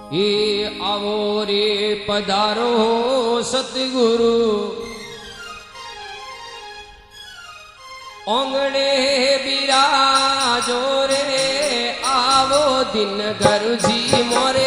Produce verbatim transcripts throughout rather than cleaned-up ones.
ये आवो रे पधारो सतगुरु ओंगणे बिराजो रे आवो दिन गुरु जी मोरे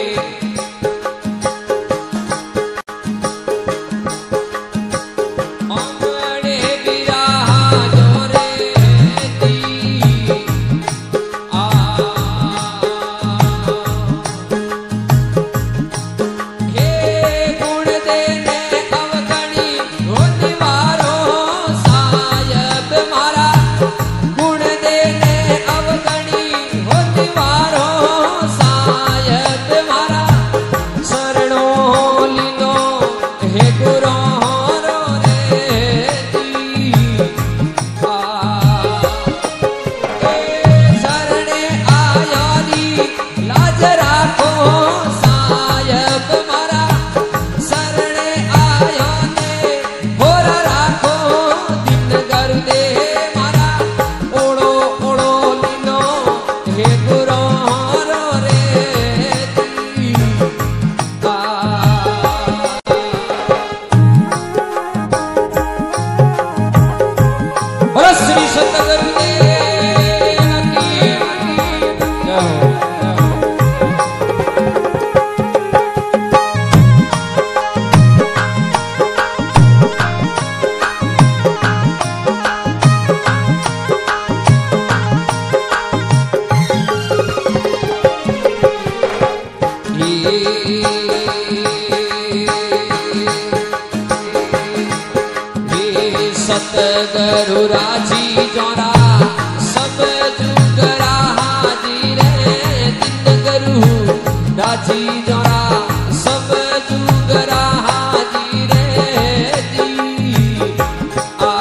सतगुरु राजी जोरा सब जुग राजी रे दिन गुरु राजी जोरा सब जुग राजी रे दी आ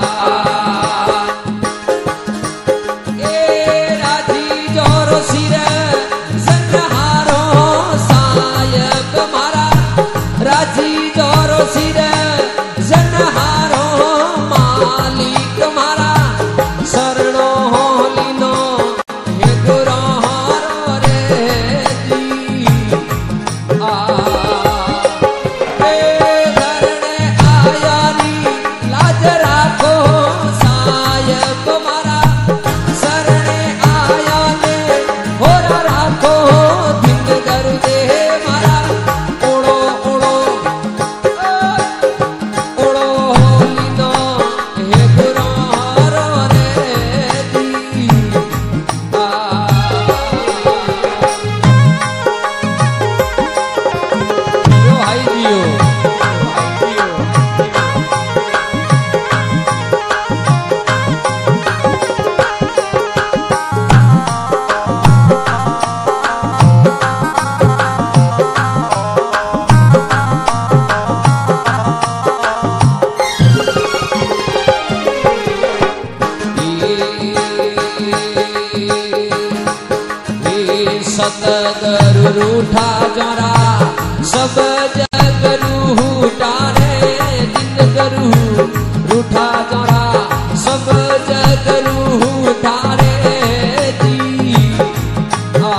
ए राजी जोरो सिर जनहारो सायब मारा राजी जोरो सिर जनहारो मालिक मारा शरणो लीनो हे गुरो रे दी आ धरणे आयारी लाज राखो सायब मारा शरणे आया ने होरा राखो दिन गुरु दे मारा ओड़ो ओड़ो ओड़ो लीनो सतगुरु रूठा जरा सब जग रूठा रे दिन गुरु रूठा जरा सब जग रूठा रे दी आ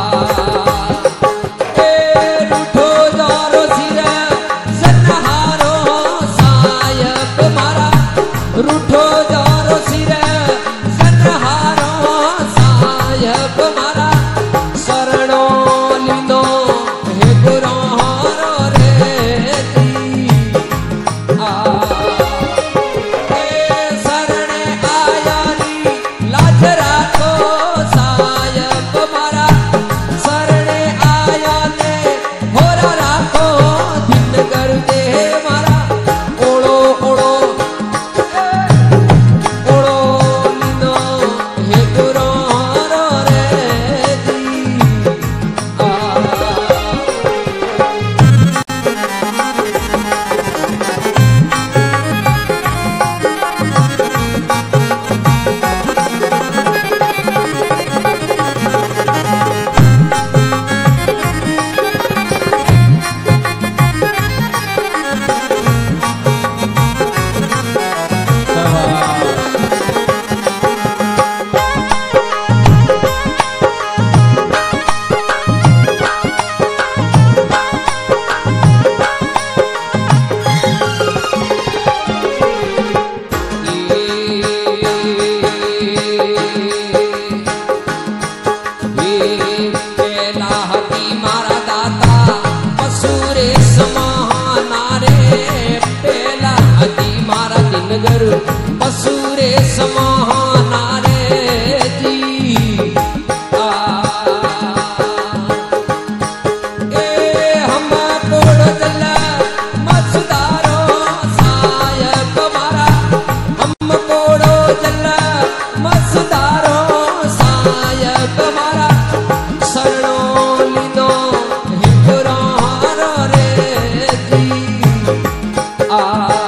ए रूठो जारो सिर जनहारो सायब मारा रूठो जारो सिर जनहारो सायब मारा शरणो लीनो हे गुरो रे दी आ भाई मारा दाता पसूरे समाना रे पेला अजी मारा दिन गुरु पसूरे समाना रे जी आ ए हम कोड़ जला मसदारो सायक मारा हम कोड़ो जला मसदारो सायक मारा शरणो लीधो हिकुरारो रे जी आ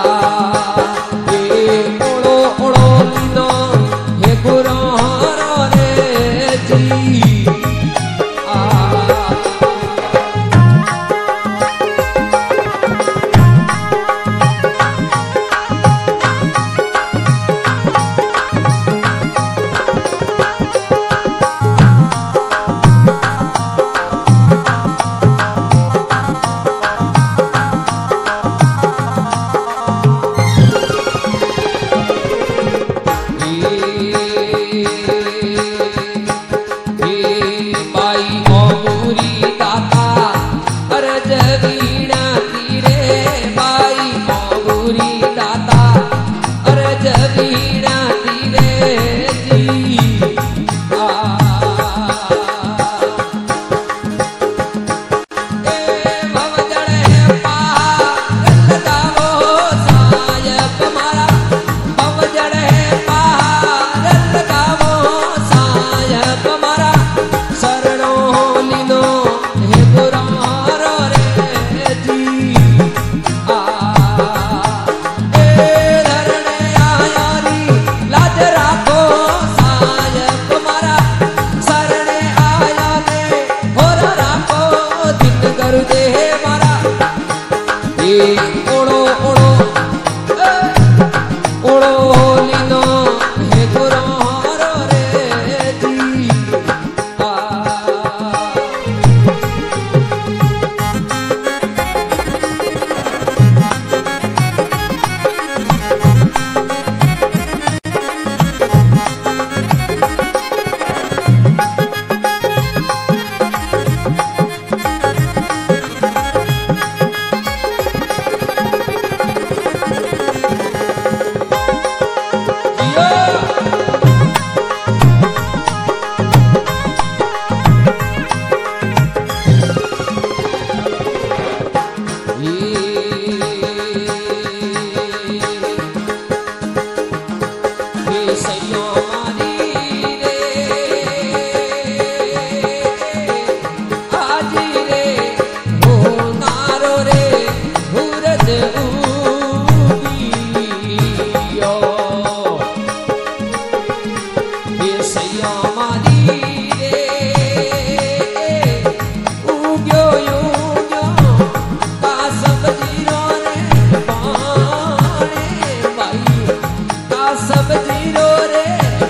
ए ओड़ो ओड़ो लीधो हिकुरारो रे जी आ बाई मोगूरी दाता अरज वीणा तीरे बाई मोगूरी दाता अरज वीणा तीरे जी आ ए भवजड़े पहाड़ लगावो सायक मारा भवजड़े पहाड़ लगावो सायक मारा शरणो लीधो हिकुरारो रे जी आ ए धरणे आया री लाज राखो सायक मारा शरणे आया ने होर राखो दिन गुरु दे मारा ए ओड़ो ओड़ो ए ओड़ो लीधो हिकुरारो रे जी आ सब जीरो रे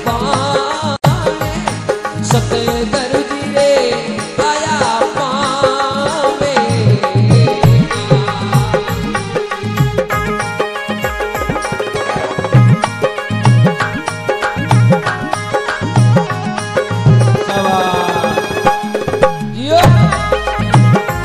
पाने सतगुरु जी रे आया पावे जियो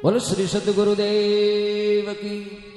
बोलो श्री सद्गुरुदेव की।